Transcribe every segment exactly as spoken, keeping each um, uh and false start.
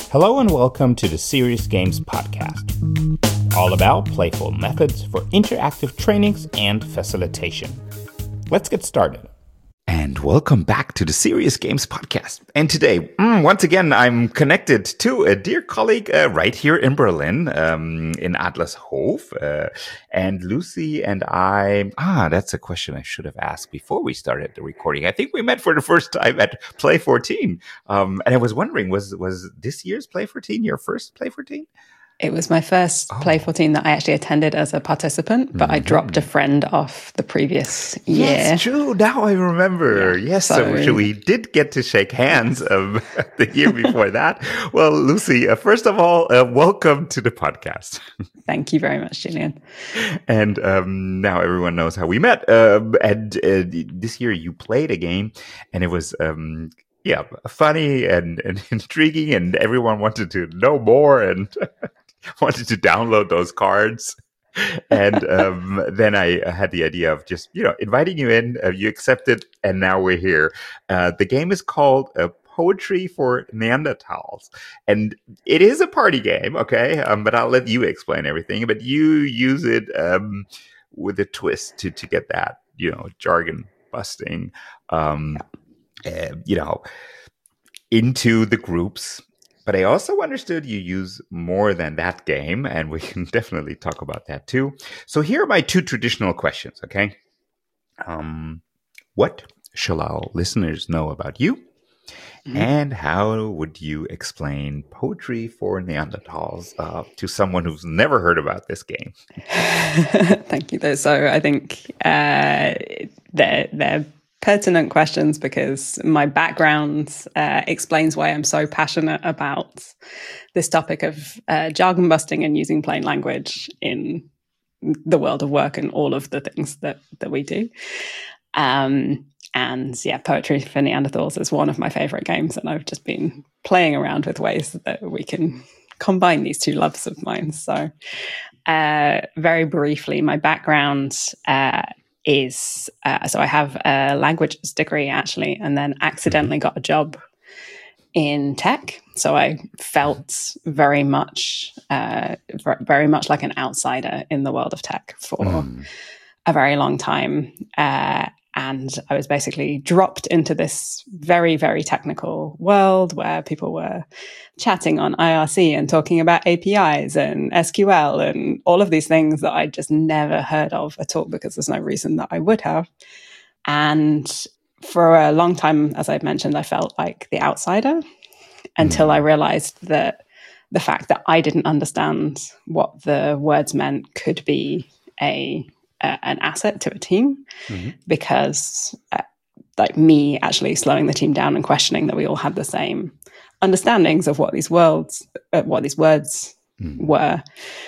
Hello and welcome to the Serious Games Podcast, all about playful methods for interactive trainings and facilitation. Let's get started. And welcome back to the Serious Games Podcast. And today, mm, once again, I'm connected to a dear colleague uh, right here in Berlin, um, in Adlershof. Uh, and Lucy and I, ah, that's a question I should have asked before we started the recording. I think we met for the first time at Play fourteen. Um, and I was wondering, was was this year's Play fourteen your first Play fourteen? It was my first oh. Play fourteen that I actually attended as a participant, but mm-hmm. I dropped a friend off the previous year. Yes, true. Now I remember. Yeah, yes, so, so we did get to shake hands um, the year before that. Well, Lucy, uh, first of all, uh, welcome to the podcast. Thank you very much, Julian. And um, now everyone knows how we met. Um, and uh, this year you played a game, and it was... Um, Yeah, funny and, and intriguing, and everyone wanted to know more and wanted to download those cards. And um, then I had the idea of just, you know, inviting you in. Uh, you accepted, and now we're here. Uh, the game is called uh, Poetry for Neanderthals. And it is a party game, okay? Um, but I'll let you explain everything. But you use it um, with a twist to, to get that, you know, jargon busting. Um, yeah. Uh, you know, into the groups. But I also understood you use more than that game, and we can definitely talk about that too. So here are my two traditional questions, okay? Um, what shall our listeners know about you? Mm-hmm. And how would you explain Poetry for Neanderthals uh, to someone who's never heard about this game? Thank you, though. So I think uh, they're, they're pertinent questions because my background uh, explains why I'm so passionate about this topic of uh, jargon busting and using plain language in the world of work and all of the things that, that we do. Um, and yeah, Poetry for Neanderthals is one of my favorite games, and I've just been playing around with ways that we can combine these two loves of mine. So uh, very briefly, my background uh, is, uh, so I have a languages degree actually, and then accidentally got a job in tech. So I felt very much, uh, very much like an outsider in the world of tech for mm. a very long time. Uh, and I was basically dropped into this very, very technical world where people were chatting on I R C and talking about A P Is and S Q L and all of these things that I just never heard of at all because there's no reason that I would have. And for a long time, as I've mentioned, I felt like the outsider until I realized that the fact that I didn't understand what the words meant could be a Uh, an asset to a team mm-hmm. because uh, like me actually slowing the team down and questioning that we all had the same understandings of what these worlds, uh, what these words mm-hmm. were,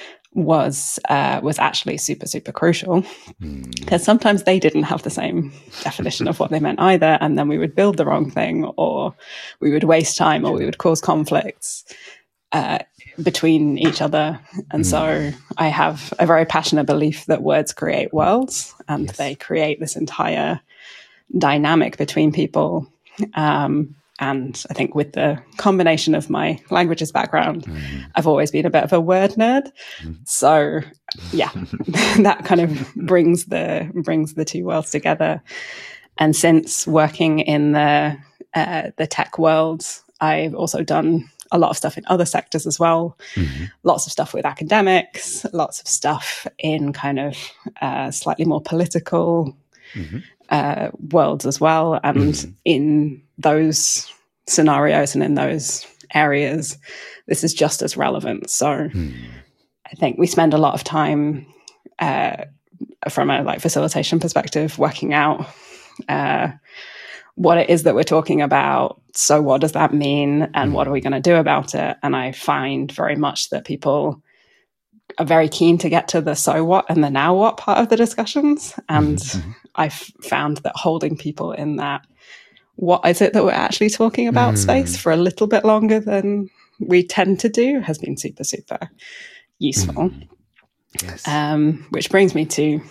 was uh, was actually super, super crucial because mm-hmm. sometimes they didn't have the same definition of what they meant either. And then we would build the wrong thing, or we would waste time, or we would cause conflicts Uh, between each other. And mm. so I have a very passionate belief that words create worlds, and yes. they create this entire dynamic between people. Um, and I think with the combination of my languages background, mm. I've always been a bit of a word nerd. Mm. So yeah, that kind of brings the brings the two worlds together. And since working in the uh, the tech world, I've also done a lot of stuff in other sectors as well. Mm-hmm. Lots of stuff with academics, lots of stuff in kind of uh, slightly more political mm-hmm. uh, worlds as well. And mm-hmm. in those scenarios and in those areas, this is just as relevant. So mm-hmm. I think we spend a lot of time uh, from a like facilitation perspective working out uh, what it is that we're talking about. So what does that mean? And mm. what are we going to do about it? And I find very much that people are very keen to get to the so what and the now what part of the discussions. And mm-hmm. I've found that holding people in that, what is it that we're actually talking about mm. space for a little bit longer than we tend to do has been super, super useful. Mm. Yes. Um, which brings me to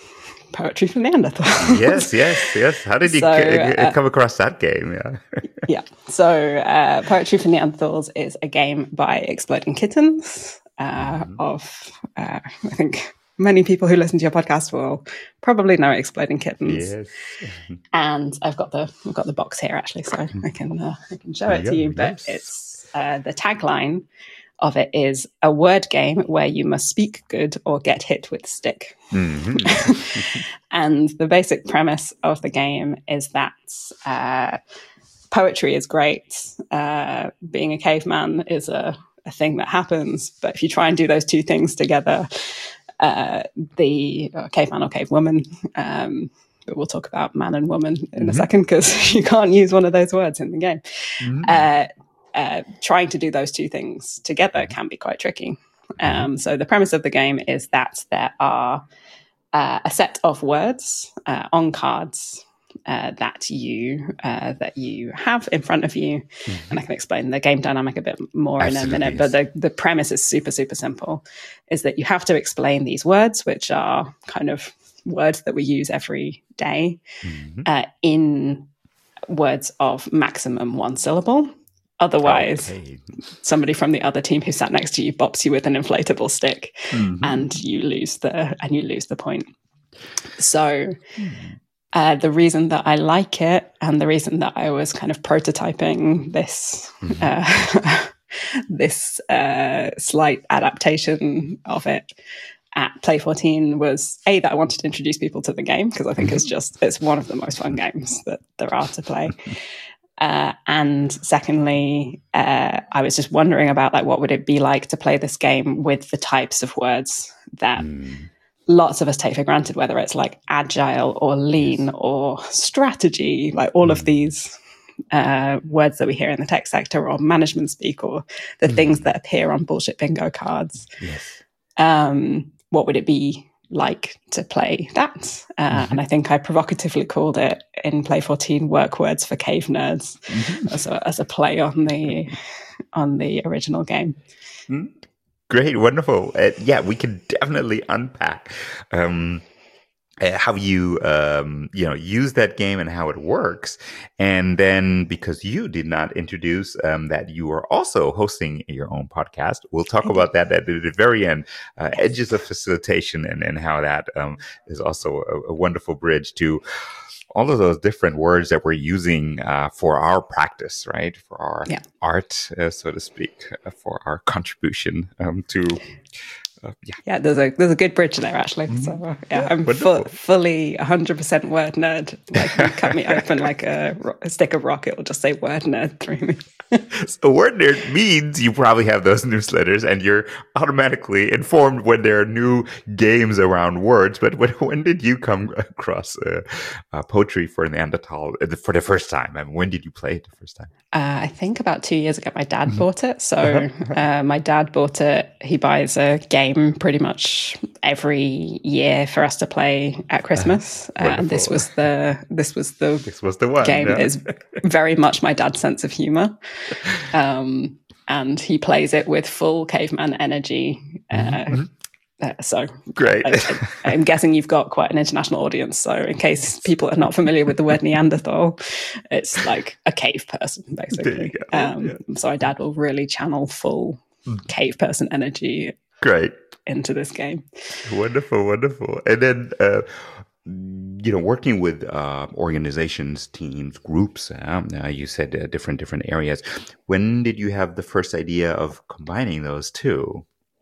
Poetry for Neanderthals. Yes, yes, yes. How did you So, c- uh, come across that game? Yeah. Yeah. So, uh, Poetry for Neanderthals is a game by Exploding Kittens. Uh, Mhm. of uh, I think many people who listen to your podcast will probably know Exploding Kittens. Yes. And I've got the I've got the box here actually, so I can uh, I can show it Yeah, to you. But yes. it's uh, the tagline of it is a word game where you must speak good or get hit with stick. Mhm. And the basic premise of the game is that uh, poetry is great. Uh, being a caveman is a, a thing that happens, but if you try and do those two things together, uh, the uh, caveman or cavewoman, um, but we'll talk about man and woman in Mhm. a second because you can't use one of those words in the game. Mhm. Uh, uh, trying to do those two things together can be quite tricky. Um, so the premise of the game is that there are uh, a set of words uh, on cards uh, that you uh, that you have in front of you, Mhm. and I can explain the game dynamic a bit more Absolutely, in a minute. yes. But the the premise is super super simple: is that you have to explain these words, which are kind of words that we use every day, Mhm. uh, in words of maximum one syllable. Otherwise, Okay. somebody from the other team who sat next to you bops you with an inflatable stick, Mhm. and you lose the and you lose the point. So Mhm. uh, the reason that I like it, and the reason that I was kind of prototyping this Mhm. uh, this uh, slight adaptation of it at Play fourteen was A, that I wanted to introduce people to the game because I think it's just it's one of the most fun games that there are to play. Uh, and secondly, uh, I was just wondering about like what would it be like to play this game with the types of words that Mhm. lots of us take for granted, whether it's like agile or lean Yes. or strategy, like all of Mhm. these uh, words that we hear in the tech sector or management speak or the things Mhm. that appear on bullshit bingo cards. Yes. Um, what would it be like to play that? Uh, Mhm. and I think I provocatively called it in Play fourteen "Work Words for Cave Nerds" Mhm. as a, as a play on the on the original game. Mhm. Great, wonderful. Uh, yeah, we can definitely unpack um, uh, how you um, you know use that game and how it works. And then because you did not introduce um, that you are also hosting your own podcast, we'll talk about that at the very end. Uh, Yes. Edges of facilitation and, and how that um, is also a, a wonderful bridge to all of those different words that we're using uh, for our practice, right? For our Yeah. art, uh, so to speak, uh, for our contribution um, to. Uh, yeah. Yeah, there's a there's a good bridge there actually. Mhm. So uh, yeah, Yeah, I'm wonderful. fu- fully one hundred percent word nerd. Like you cut me open like a, ro- a stick of rock, it will just say word nerd through me. So word nerd means you probably have those newsletters and you're automatically informed when there are new games around words. But when, when did you come across uh, uh, Poetry for Neanderthal uh, for the first time? I mean, when did you play it the first time? Uh, I think about two years ago, my dad Mhm. bought it. So Uh-huh. uh, my dad bought it. He buys a game pretty much every year for us to play at Christmas, uh, and this Wonderful. was the this was the This was the one. game. Yeah. Is very much my dad's sense of humor, um, and he plays it with full caveman energy. Uh, Mhm. uh, so Great. I, I, I'm guessing you've got quite an international audience. So in case people are not familiar with the word Neanderthal, it's like a cave person, basically. There you go. Um, Yeah. So my dad will really channel full cave person energy Great. into this game. Wonderful, wonderful. And then, uh, you know, working with uh, organizations, teams, groups. Uh, uh, you said uh, different different areas. When did you have the first idea of combining those two?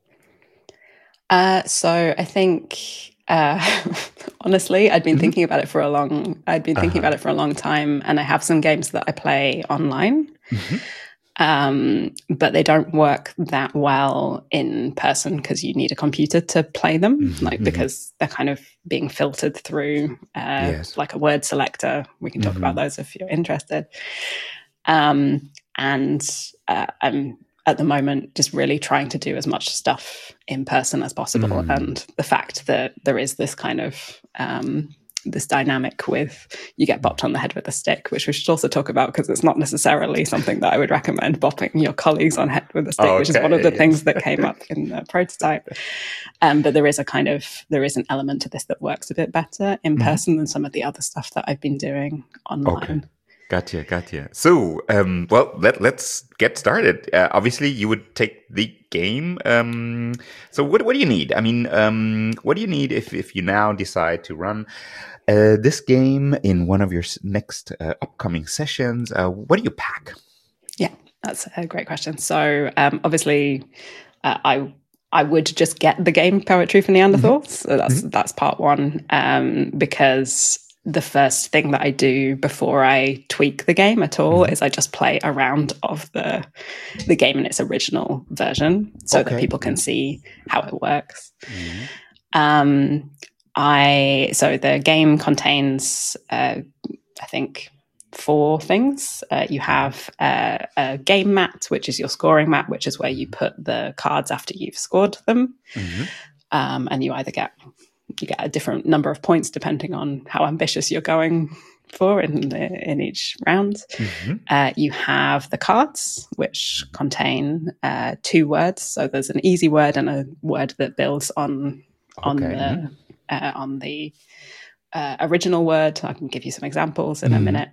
Uh, so I think, uh, honestly, I'd been Mhm. thinking about it for a long. I'd been thinking Uh-huh. about it for a long time, and I have some games that I play online. Mhm. Um, but they don't work that well in person because you need a computer to play them, Mhm, like mhm. because they're kind of being filtered through uh, Yes. like a word selector. We can talk Mhm. about those if you're interested. Um, and uh, I'm at the moment just really trying to do as much stuff in person as possible. Mm. And the fact that there is this kind of um, this dynamic with you get bopped on the head with a stick, which we should also talk about because it's not necessarily something that I would recommend bopping your colleagues on head with a stick, okay. which is one of the things that came up in the prototype. Um, but there is a kind of there is an element to this that works a bit better in person mm-hmm. than some of the other stuff that I've been doing online. Okay. Gotcha, gotcha. So, um, well, let, let's get started. Uh, obviously, you would take the game. Um, so what, what do you need? I mean, um, what do you need if, if you now decide to run uh, this game in one of your next uh, upcoming sessions? Uh, what do you pack? Yeah, that's a great question. So, um, obviously, uh, I I would just get the game Poetry for Neanderthals. Mm-hmm. So that's mm-hmm. that's part one, um, because the first thing that I do before I tweak the game at all mm-hmm. is I just play a round of the the game in its original version so okay. that people can see how it works. Mm-hmm. Um, I so the game contains, uh, I think, four things. Uh, you have uh, a game mat, which is your scoring mat, which is where you put the cards after you've scored them, mm-hmm. um, and you either get you get a different number of points depending on how ambitious you're going for in the, in each round. Mm-hmm. Uh, you have the cards, which contain uh, two words. So there's an easy word and a word that builds on on okay. the uh, on the uh, original word. I can give you some examples in mm-hmm. a minute.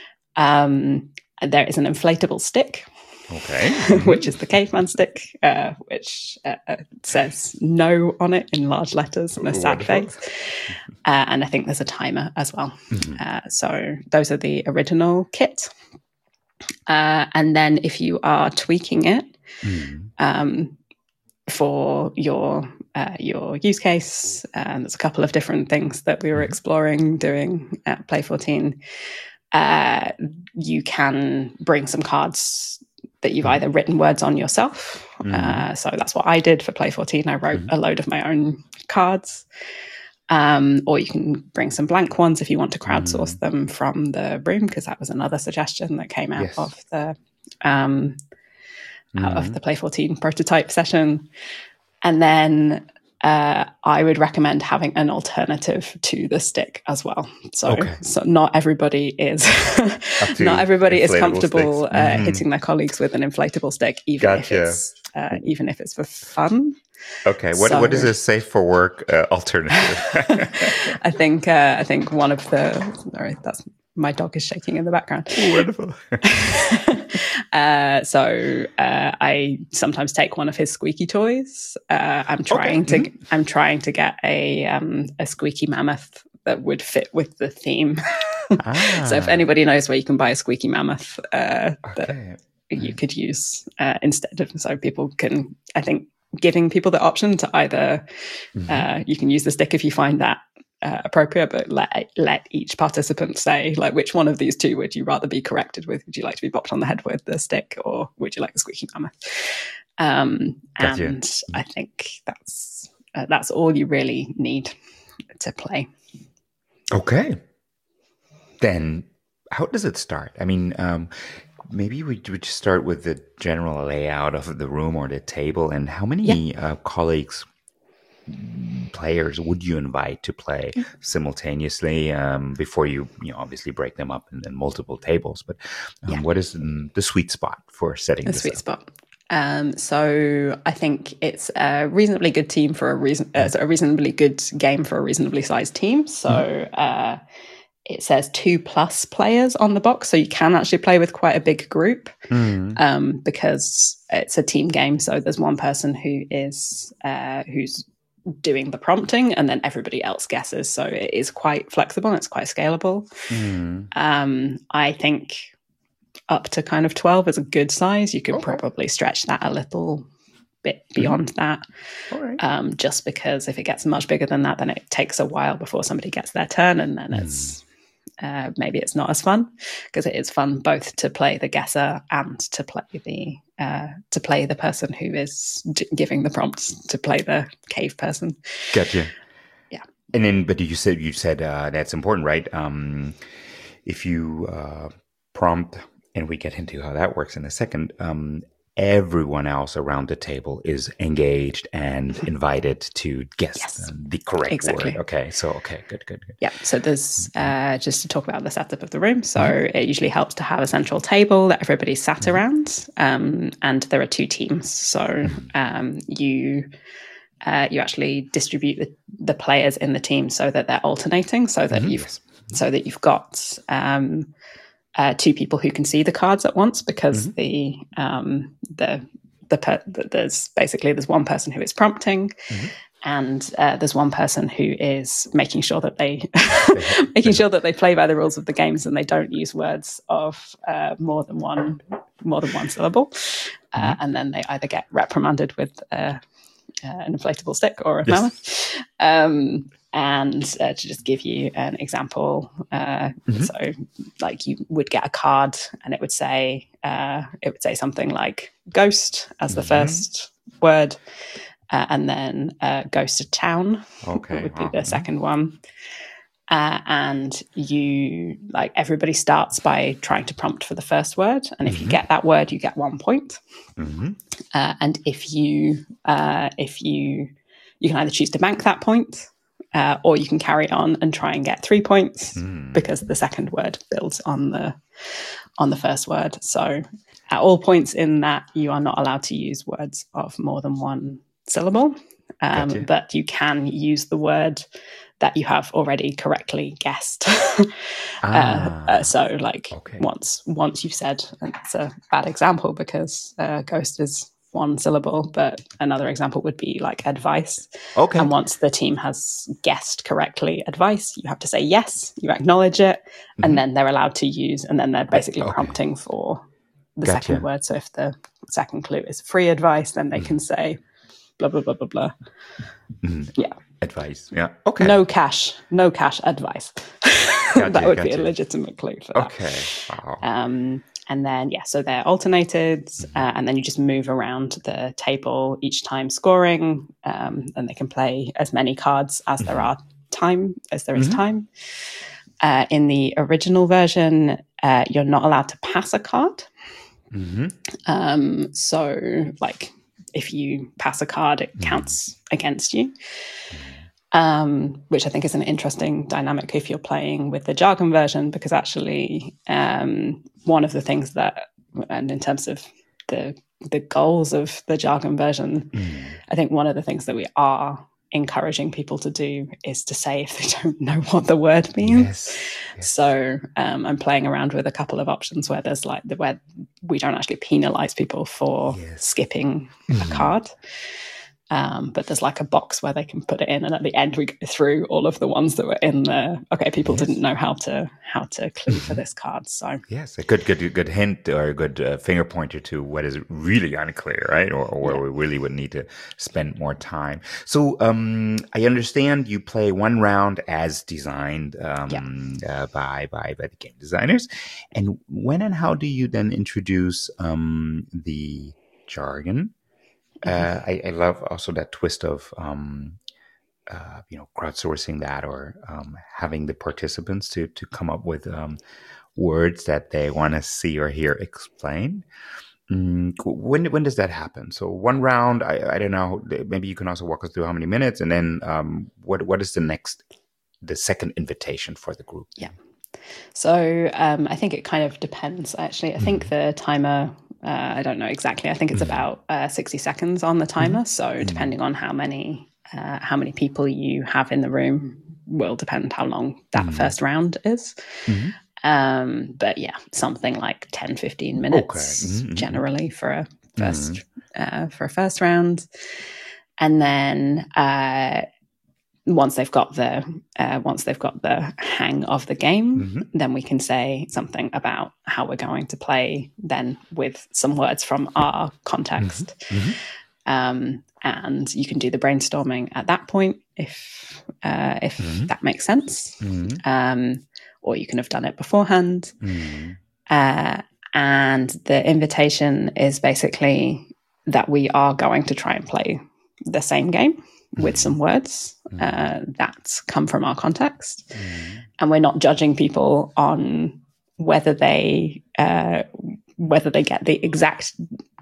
Um, there is an inflatable stick. Okay. which is the caveman stick, uh, which uh, says no on it in large letters and a sad Wonderful. face. Uh, and I think there's a timer as well. Mm-hmm. Uh, so those are the original kit. Uh, and then if you are tweaking it mm-hmm. um, for your uh, your use case, and there's a couple of different things that we were mm-hmm. exploring doing at Play fourteen, uh, you can bring some cards that you've either written words on yourself. Mm. Uh, so that's what I did for Play fourteen. I wrote mm. a load of my own cards. Um, or you can bring some blank ones if you want to crowdsource mm. them from the room, because that was another suggestion that came out yes. of the um, mm. out of the Play fourteen prototype session. And then uh, I would recommend having an alternative to the stick as well. So, okay. so not everybody is not everybody is comfortable uh, mm. hitting their colleagues with an inflatable stick, even gotcha. if it's uh, even if it's for fun. Okay, what so, what is a safe for work uh, alternative? I think uh, I think one of the sorry, that's my dog is shaking in the background. Ooh, wonderful. uh, so uh, I sometimes take one of his squeaky toys. Uh, I'm trying okay. to mm-hmm. I'm trying to get a um, a squeaky mammoth that would fit with the theme. ah. So if anybody knows where you can buy a squeaky mammoth, uh, okay. that you could use uh, instead of, so people can, I think, giving people the option to either mm-hmm. uh, you can use the stick if you find that uh, appropriate, but let let each participant say, like, which one of these two would you rather be corrected with? Would you like to be bopped on the head with the stick, or would you like a squeaky mammoth? Um, and I think that's uh, that's all you really need to play. Okay. Then how does it start? I mean, um, maybe we would just start with the general layout of the room or the table, and how many yeah. uh, colleagues, players would you invite to play simultaneously um, before you, you know, obviously break them up in, in multiple tables? But um, yeah. what is um, the sweet spot for setting the this sweet up? spot? Um, so I think it's a reasonably good team for a reason. Uh, so a reasonably good game for a reasonably sized team. So. Mm. Uh, It says two plus players on the box, so you can actually play with quite a big group mm. um, because it's a team game. So there's one person who is uh, who's doing the prompting, and then everybody else guesses. So it is quite flexible and it's quite scalable. Mm. Um, I think up to kind of twelve is a good size. You could okay. probably stretch that a little bit beyond mm. that. All right. Um, just because if it gets much bigger than that, then it takes a while before somebody gets their turn, and then mm. it's Uh, maybe it's not as fun, because it is fun both to play the guesser and to play the uh, to play the person who is d- giving the prompts, to play the cave person. Gotcha. Yeah. And then, but you said you said uh, that's important, right? Um, if you uh, prompt, and we get into how that works in a second. Um, everyone else around the table is engaged and invited to guess Yes. the correct Exactly. word. Okay, so okay, good, good, good. Yeah, so there's uh, just to talk about the setup of the room. So mm-hmm. it usually helps to have a central table that everybody's sat mm-hmm. around, um, and there are two teams. So mm-hmm. um, you uh, you actually distribute the, the players in the team so that they're alternating, so that mm-hmm. you've yes. so that you've got um, uh, two people who can see the cards at once, because mm-hmm. the um, the the, per- the there's basically there's one person who is prompting. Mm-hmm. And uh, there's one person who is making sure that they making sure that they play by the rules of the games and they don't use words of uh, more than one more than one syllable. Uh, mm-hmm. And then they either get reprimanded with uh, uh, an inflatable stick or a yes. mammoth. Um, and uh, to just give you an example, uh, mm-hmm. so like you would get a card and it would say uh, it would say something like "ghost" as the mm-hmm. first word. Uh, and then uh, Ghost of Town okay, would be wow. the second one. Uh, and you, like, everybody starts by trying to prompt for the first word. And if mm-hmm. you get that word, you get one point. Mm-hmm. Uh, and if you, uh, if you, you can either choose to bank that point, uh, or you can carry on and try and get three points mm. because the second word builds on the on the first word. So at all points in that, you are not allowed to use words of more than one syllable, um, gotcha. But you can use the word that you have already correctly guessed. ah, uh, uh, so like okay. once once you've said, and it's a bad example because uh, ghost is one syllable, but another example would be like advice. Okay. And once the team has guessed correctly advice, you have to say yes, you acknowledge it, mm-hmm. and then they're allowed to use, and then they're basically okay. prompting for the gotcha. Second word. So if the second clue is free advice, then they mm-hmm. can say blah, blah, blah, blah, blah. Mm. Yeah. Advice. Yeah. Okay. No cash. No cash advice. Gotcha, that would gotcha. be a legitimate clue for that. Okay. Wow. Um, and then, yeah, so they're alternated, mm-hmm. uh, and then you just move around the table each time scoring, um, and they can play as many cards as mm-hmm. there are time, as there is mm-hmm. time. Uh, in the original version, uh, you're not allowed to pass a card. Mm-hmm. Um, so, like, if you pass a card, it counts mm. against you, um, which I think is an interesting dynamic if you're playing with the jargon version, because actually um, one of the things that, and in terms of the the goals of the jargon version, mm. I think one of the things that we are encouraging people to do is to say if they don't know what the word means. Yes. Yes. So um, I'm playing around with a couple of options where there's like the where we don't actually penalize people for yes. skipping mm. a card. Um, but there's like a box where they can put it in, and at the end we go through all of the ones that were in there. Okay, people yes. didn't know how to how to clue for this card. So yes, a good good good hint or a good uh, finger pointer to what is really unclear, right? Or, or where yeah. we really would need to spend more time. So um, I understand you play one round as designed um, yeah. uh, by by by the game designers, and when and how do you then introduce um, the jargon? Uh, I, I love also that twist of, um, uh, you know, crowdsourcing that or um, having the participants to to come up with um, words that they want to see or hear explained. Mm, when when does that happen? So one round, I, I don't know. Maybe you can also walk us through how many minutes, and then um, what what is the next, the second invitation for the group? Yeah. So um, I think it kind of depends. Actually, I think mm-hmm. the timer. Uh, I don't know exactly. I think it's mm-hmm. about uh, sixty seconds on the timer. Mm-hmm. So mm-hmm. depending on how many uh, how many people you have in the room will depend how long that mm-hmm. first round is. Mm-hmm. Um, but yeah, something like ten, fifteen minutes okay. mm-hmm. generally for a first mm-hmm. uh, for a first round, and then uh, once they've got the uh, once they've got the hang of the game, mm-hmm. then we can say something about how we're going to play. Then with some words from our context, mm-hmm. um, and you can do the brainstorming at that point if uh, if mm-hmm. that makes sense, mm-hmm. um, or you can have done it beforehand. Mm-hmm. Uh, and the invitation is basically that we are going to try and play the same game with mm. some words mm. uh, that come from our context. Mm. And we're not judging people on whether they uh, whether they get the exact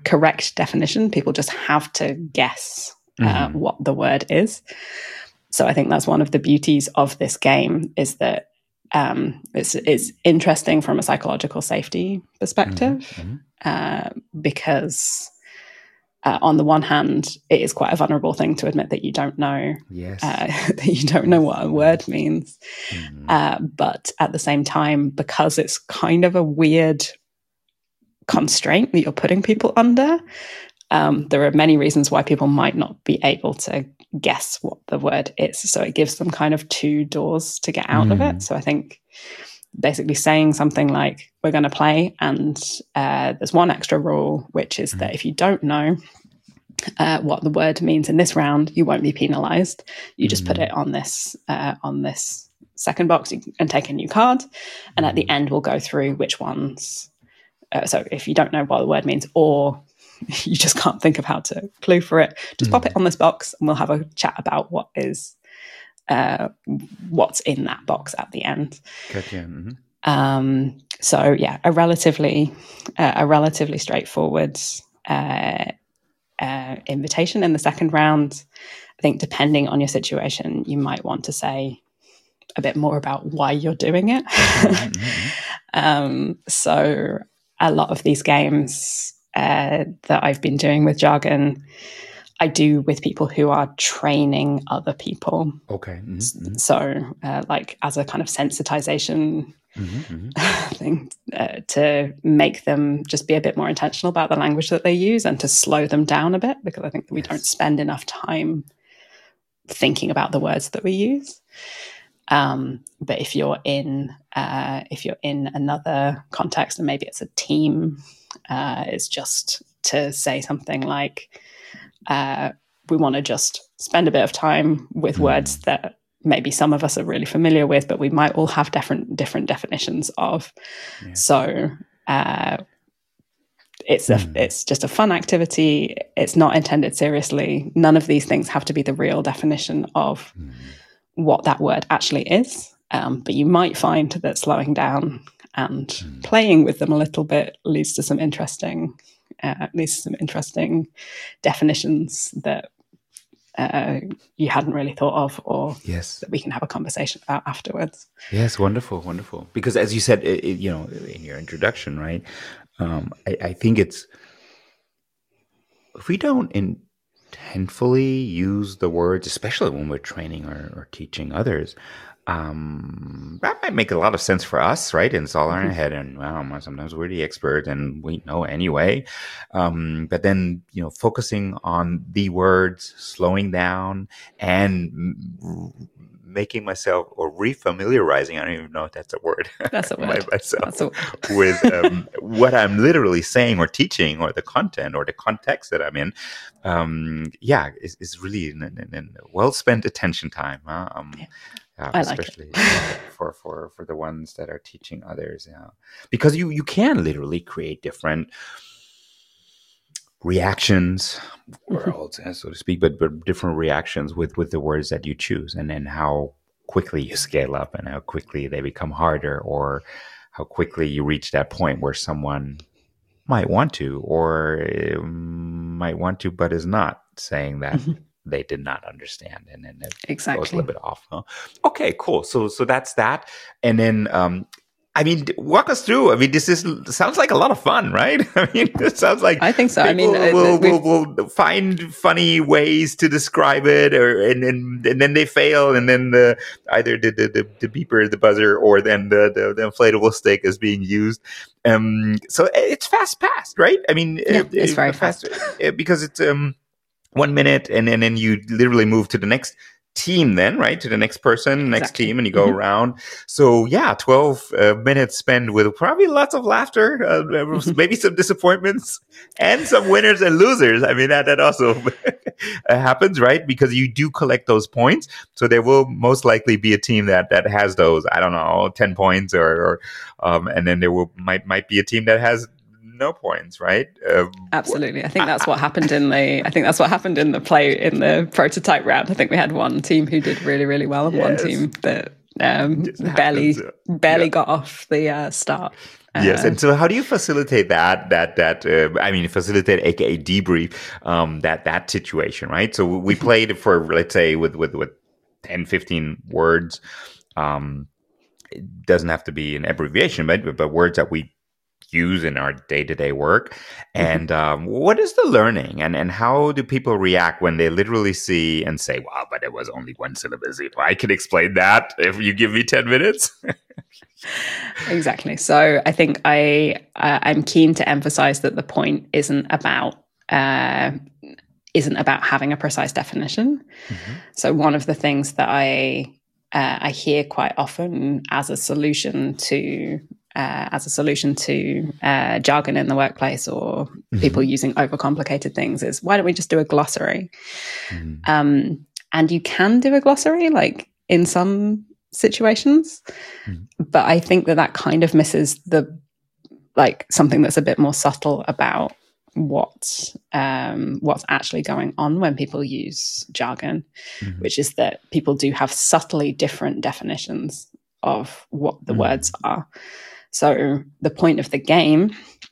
correct definition. People just have to guess uh, mm-hmm. what the word is. So I think that's one of the beauties of this game, is that um, it's, it's interesting from a psychological safety perspective, mm-hmm. uh, because uh, on the one hand, it is quite a vulnerable thing to admit that you don't know, yes. uh, that you don't know what a word means. Mm-hmm. Uh, but at the same time, because it's kind of a weird constraint that you're putting people under, um, there are many reasons why people might not be able to guess what the word is. So it gives them kind of two doors to get out mm. of it. So I think basically saying something like, we're going to play, and uh, there's one extra rule, which is mm. that if you don't know uh, what the word means in this round, you won't be penalized. You just mm. put it on this uh, on this second box and take a new card. And mm. at the end, we'll go through which ones. Uh, so if you don't know what the word means, or you just can't think of how to clue for it, just mm. pop it on this box and we'll have a chat about what is uh, what's in that box at the end. Gotcha. Mm-hmm. Um, so yeah, a relatively uh, a relatively straightforward uh, uh, invitation in the second round. I think depending on your situation, you might want to say a bit more about why you're doing it. Mm-hmm. um, so a lot of these games Uh, that I've been doing with jargon, I do with people who are training other people. Okay. Mm-hmm. So, uh, like as a kind of sensitization mm-hmm. thing, uh, to make them just be a bit more intentional about the language that they use and to slow them down a bit, because I think we yes. don't spend enough time thinking about the words that we use. Um, but if you're in, uh, if you're in another context, and maybe it's a team. Uh, it's just to say something like, uh, we want to just spend a bit of time with mm. words that maybe some of us are really familiar with, but we might all have different different definitions of. Yeah. So uh, it's a, mm. it's just a fun activity. It's not intended seriously. None of these things have to be the real definition of mm. what that word actually is. Um, but you might find that slowing down and mm. playing with them a little bit leads to some interesting, uh, leads to some interesting definitions that uh, you hadn't really thought of, or yes. that we can have a conversation about afterwards. Yes, wonderful, wonderful. Because as you said, it, it, you know, in your introduction, right? Um, I, I think it's, if we don't intentfully use the words, especially when we're training or, or teaching others, Um, that might make a lot of sense for us, right? And it's all in our head, and well, sometimes we're the expert and we know anyway. Um, but then, you know, focusing on the words, slowing down, and m- making myself, or refamiliarizing, I don't even know if that's a word. That's a word. myself that's a word. with um, what I'm literally saying or teaching, or the content or the context that I'm in. Um, yeah, is is really an, an, an well spent attention time. Huh? Um, yeah. Uh, I especially like it. for, for, for the ones that are teaching others, yeah, because you, you can literally create different reactions, worlds, so to speak, but, but different reactions with, with the words that you choose, and then how quickly you scale up and how quickly they become harder, or how quickly you reach that point where someone might want to, or um, might want to, but is not saying that. They did not understand, and then it exactly. goes a little bit off. Huh? Okay, cool. So, so that's that. And then, um, I mean, walk us through. I mean, this is sounds like a lot of fun, right? I mean, it sounds like I think so. I mean, we'll, we'll, we'll find funny ways to describe it, or and and, and then they fail, and then the either the the, the, the beeper, the buzzer, or then the, the the inflatable stick is being used. Um, so it's fast paced, right? I mean, yeah, it, it's it, very fast because it's um. one minute, and, and then you literally move to the next team then, right? To the next person, next exactly. team, and you go mm-hmm. around. So yeah, twelve uh, minutes spent with probably lots of laughter, uh, maybe some disappointments, and some winners and losers. I mean, that, that also happens, right? Because you do collect those points. So there will most likely be a team that, that has those, I don't know, ten points, or, or um, and then there will might, might be a team that has no points, right? Um, Absolutely. I think that's what happened in the. I think that's what happened in the play in the prototype round. I think we had one team who did really, really well, and yes. one team that um, barely, happens. barely yeah. got off the uh, start. Yes, and so how do you facilitate that? That that uh, I mean, facilitate, aka debrief, um, that that situation, right? So we played it for, let's say, with with with ten, fifteen words. Um, it doesn't have to be an abbreviation, but but words that we use in our day-to-day work. And um, what is the learning, and and how do people react when they literally see and say, wow, but it was only one syllable. I can explain that if you give me ten minutes. Exactly. So I think I uh, I'm keen to emphasize that the point isn't about uh, isn't about having a precise definition. Mm-hmm. So one of the things that I uh, I hear quite often as a solution to uh, as a solution to uh, jargon in the workplace, or mm-hmm. people using overcomplicated things, is, why don't we just do a glossary? Mm-hmm. Um, and you can do a glossary, like in some situations, mm. but I think that that kind of misses the, like, something that's a bit more subtle about what um, what's actually going on when people use jargon, mm-hmm. which is that people do have subtly different definitions of what the mm. words are. So the point of the game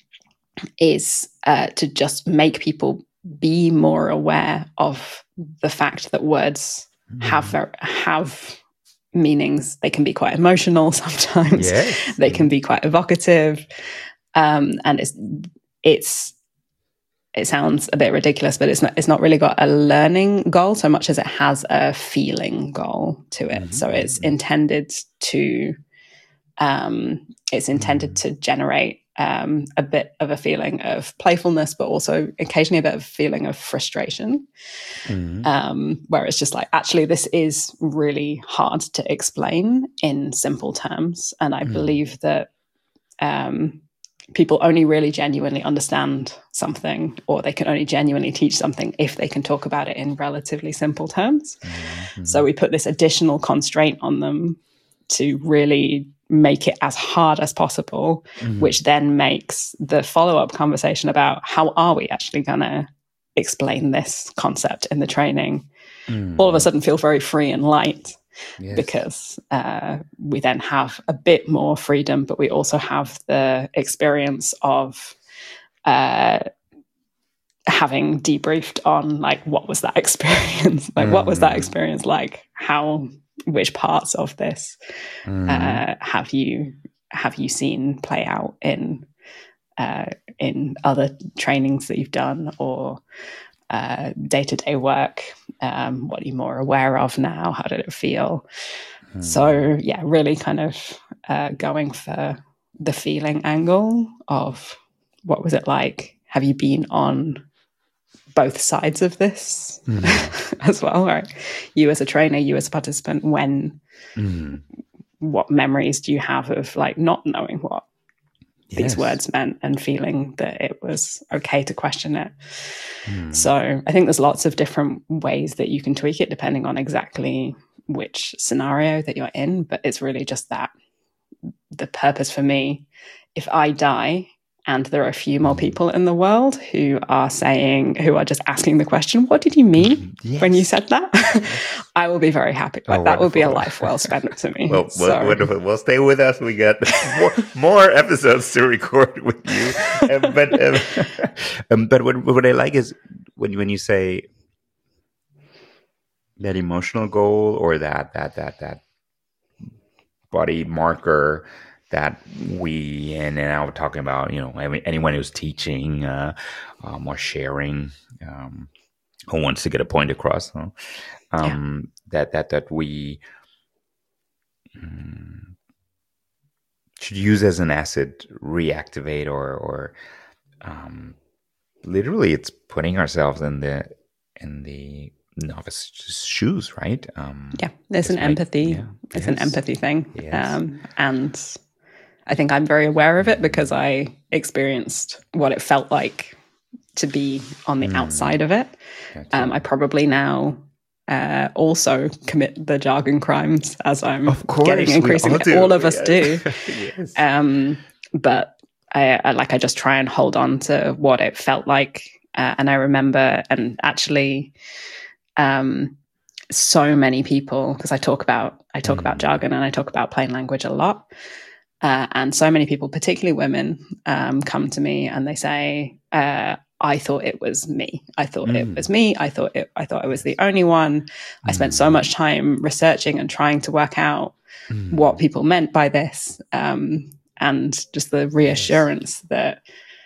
is uh, to just make people be more aware of the fact that words mm. have have meanings. They can be quite emotional sometimes. Yes. They can be quite evocative, um, and it's it's it sounds a bit ridiculous, but it's not it's not really got a learning goal so much as it has a feeling goal to it. Mm-hmm. So it's intended to um, it's intended mm-hmm. to generate um, a bit of a feeling of playfulness, but also occasionally a bit of a feeling of frustration, mm-hmm. um, where it's just like, actually, this is really hard to explain in simple terms. And I mm-hmm. believe that um, people only really genuinely understand something, or they can only genuinely teach something if they can talk about it in relatively simple terms. Mm-hmm. So we put this additional constraint on them to really make it as hard as possible, mm-hmm. which then makes the follow-up conversation about how are we actually going to explain this concept in the training mm. all of a sudden feel very free and light. Yes. Because uh, we then have a bit more freedom, but we also have the experience of uh, having debriefed on, like, what was that experience? like, mm. what was that experience like? How, which parts of this mm. uh, have you have you seen play out in uh, in other trainings that you've done, or uh, day-to-day work? Um, what are you more aware of now? How did it feel? Mm. So yeah, really kind of uh, going for the feeling angle of, what was it like? Have you been on both sides of this mm. as well? Right? You as a trainer, you as a participant, when, mm. what memories do you have of, like, not knowing what yes. these words meant and feeling that it was okay to question it? Mm. So I think there's lots of different ways that you can tweak it depending on exactly which scenario that you're in, but it's really just that the purpose for me, if I die and there are a few more people in the world who are saying, who are just asking the question, what did you mean yes. when you said that? I will be very happy. Like, oh, that will be a life well spent to me. Well, so. wonderful. Well, stay with us. We got more, more episodes to record with you. Um, but um, um, but what, what I like is when, when you say that emotional goal, or that that that that body marker that we, and now we're talking about, you know, anyone who's teaching uh, um, or sharing, um, who wants to get a point across, huh? um, yeah. that that that we um, should use as an asset, reactivate, or or um, literally, it's putting ourselves in the in the novice shoes, right? Um, yeah, there's an make, empathy. Yeah, it's yes. an empathy thing, yes. um, and I think I'm very aware of it because I experienced what it felt like to be on the mm. outside of it. Gotcha. Um, I probably now uh, also commit the jargon crimes as I'm of course, getting increasingly. All, all of us yes. do. yes. um, but I, I like I just try and hold on to what it felt like, uh, and I remember, and actually, um, so many people, because I talk about I talk mm. about jargon and I talk about plain language a lot. Uh, and so many people, particularly women, um, come to me and they say, uh, I thought it was me. I thought mm. it was me. I thought it, I thought I was the only one. Mm. I spent so much time researching and trying to work out mm. what people meant by this. Um, and just the reassurance yes. that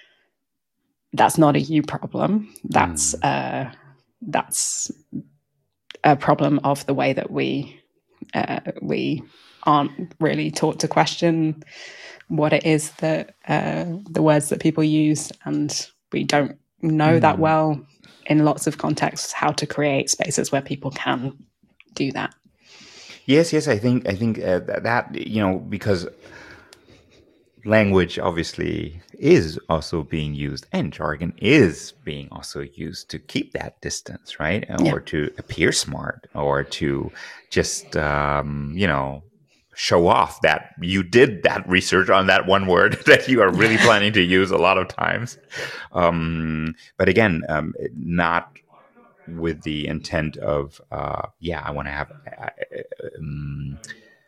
that's not a you problem. That's, mm. uh, that's a problem of the way that we, uh, we aren't really taught to question what it is that uh, the words that people use, and we don't know mm. that well in lots of contexts how to create spaces where people can do that. Yes, yes, I think I think uh, that, that you know, because language obviously is also being used, and jargon is being also used to keep that distance, right? Yeah. Or to appear smart, or to just um, you know. show off that you did that research on that one word that you are really planning to use a lot of times. Um, but again, um, not with the intent of, uh, yeah, I want to have uh, um,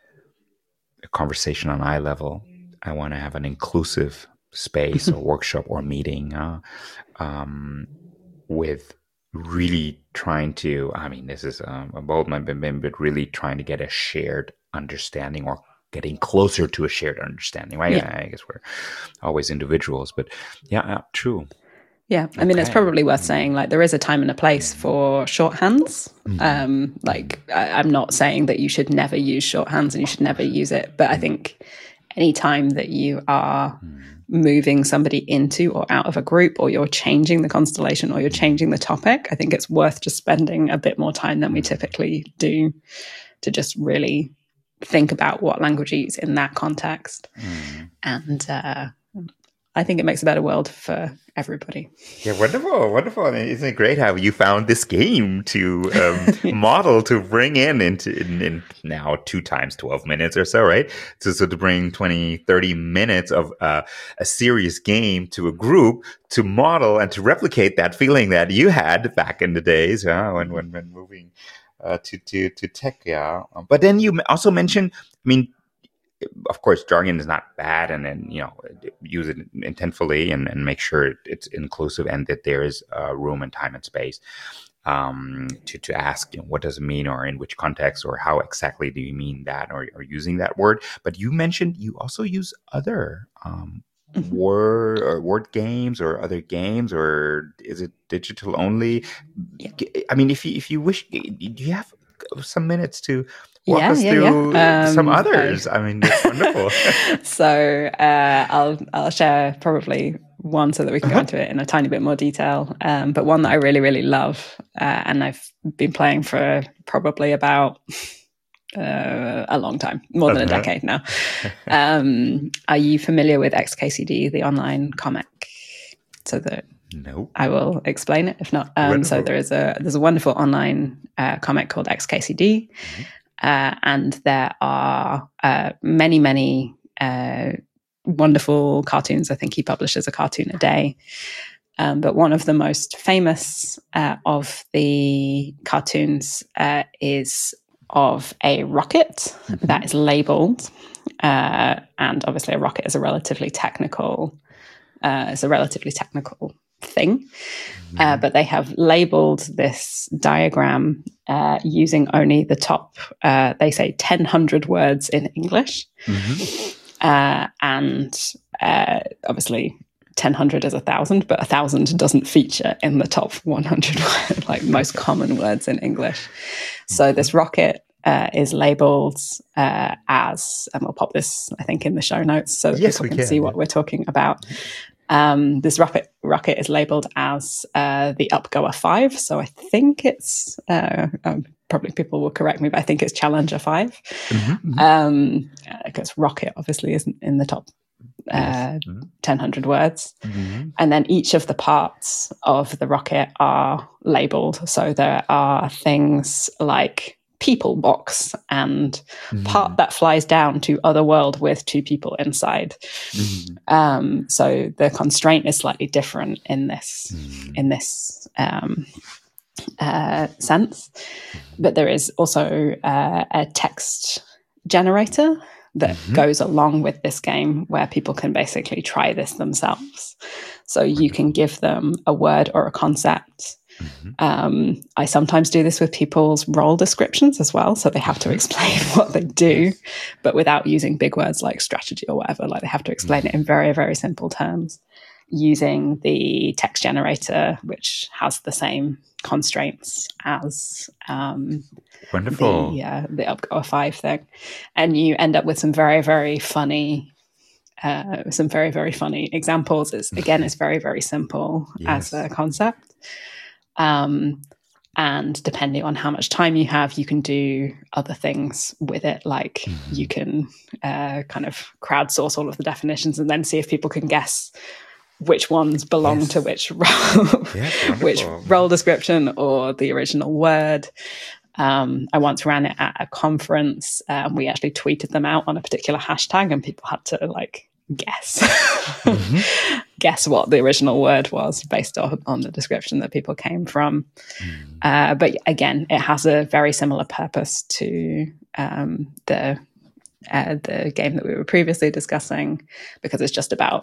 a conversation on eye level. I want to have an inclusive space or workshop or meeting uh, um, with really trying to, I mean, this is um, a bold moment, but really trying to get a shared understanding, or getting closer to a shared understanding, right? Yeah. I guess we're always individuals, but yeah, uh, true. Yeah, I mean, okay. It's probably worth saying, like, there is a time and a place for shorthands. Mm-hmm. Um, like, I, I'm not saying that you should never use shorthands and you should never use it, but I think any time that you are moving somebody into or out of a group, or you're changing the constellation, or you're changing the topic, I think it's worth just spending a bit more time than we typically do to just really think about what language is in that context. Mm. And uh, I think it makes a better world for everybody. Yeah, wonderful, wonderful. I mean, isn't it great how you found this game to um, model, to bring in into in, in now two times twelve minutes or so, right? So, so to bring twenty, thirty minutes of uh, a serious game to a group to model and to replicate that feeling that you had back in the days uh, when, when, when moving uh, to, to, to tech. Yeah. But then you also mentioned, I mean, of course, jargon is not bad, and then, you know, use it intentfully and, and make sure it's inclusive and that there is uh, room and time and space um, to, to ask, you know, what does it mean, or in which context, or how exactly do you mean that, or, or using that word. But you mentioned you also use other um, mm-hmm. word or word games or other games, or is it digital only? Yeah. I mean, if you, if you wish, do you have some minutes to walk yeah, us yeah, through yeah. Um, some others? I, I mean, it's wonderful. so uh, I'll I'll share probably one so that we can uh-huh. go into it in a tiny bit more detail. Um, but one that I really, really love, uh, and I've been playing for probably about uh, a long time, more than uh-huh. a decade now. Um, are you familiar with X K C D, the online comic? So that no, I will explain it if not. Um, so there is a there's a wonderful online uh, comic called X K C D. Mm-hmm. Uh, and there are uh, many, many uh, wonderful cartoons. I think he publishes a cartoon a day. Um, but one of the most famous uh, of the cartoons uh, is of a rocket mm-hmm. that is labeled. Uh, and obviously a rocket is a relatively technical, uh, is a relatively technical thing. Uh, but they have labeled this diagram uh, using only the top, uh, they say, ten hundred words in English. Mm-hmm. Uh, and uh, obviously ten hundred is a thousand, but a thousand doesn't feature in the top one hundred, like most common words in English. So this rocket uh, is labeled uh, as, and we'll pop this, I think, in the show notes so that yes, people can, can see yeah. what we're talking about. Um, this rocket rocket is labeled as uh, the Upgoer five. So I think it's, uh, um, probably people will correct me, but I think it's Challenger five. Mm-hmm, mm-hmm. Um, because rocket obviously isn't in the top uh, yes. mm-hmm. ten hundred words. Mm-hmm. And then each of the parts of the rocket are labeled. So there are things like people box and mm-hmm. part that flies down to other world with two people inside. Mm-hmm. Um, so the constraint is slightly different in this mm-hmm. in this um, uh, sense. But there is also uh, a text generator that Mhm. goes along with this game where people can basically try this themselves. So you can give them a word or a concept. Mhm. Um, I sometimes do this with people's role descriptions as well. So they have to Mhm. explain what they do, Yes. but without using big words like strategy or whatever. Like they have to explain it in very, very simple terms using the text generator, which has the same constraints as um, Wonderful. the uh, the UpGo five thing, and you end up with some very, very funny. Uh, some very, very funny examples. It's again, it's very, very simple as Yes. a concept. Um, and depending on how much time you have, you can do other things with it. Like Mhm. you can uh, kind of crowdsource all of the definitions and then see if people can guess which ones belong Yes. to which role, Yes, which wonderful. role description or the original word. Um, I once ran it at a conference. Um, we actually tweeted them out on a particular hashtag, and people had to like guess Mhm. guess what the original word was based on, on the description that people came from. Mhm. Uh, but again, it has a very similar purpose to um, the uh, the game that we were previously discussing, because it's just about